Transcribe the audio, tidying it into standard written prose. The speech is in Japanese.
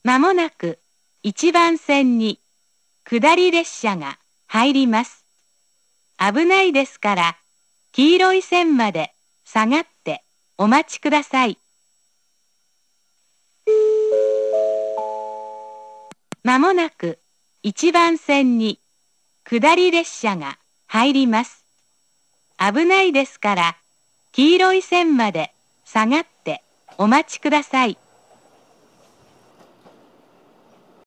まもなく1番線に下り列車が入ります。危ないですから、黄色い線まで下がってお待ちください。まもなく1番線に下り列車が入ります。危ないですから、黄色い線まで下がってお待ちください。